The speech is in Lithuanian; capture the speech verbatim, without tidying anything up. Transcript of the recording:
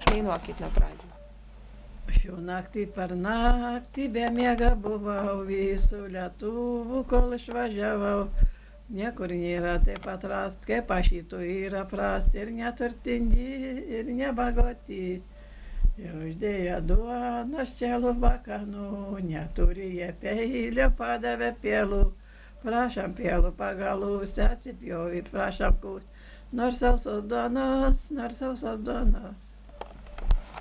dainuokit nuo pradžių. Šių naktį per naktį be miega buvau, visų lietuvų, kol išvažiavau. Niekur nėra taip atrast, kaip aš į tų yra prast, ir neturtingi, ir nebagoti. Ir uždėję duonos čelų vakanų, neturi jie peilio, padavė pėlų. Prašom pėlų pagalus, atsipjovė, prašom kūs, nors sausos duonos, nors sausos duonos.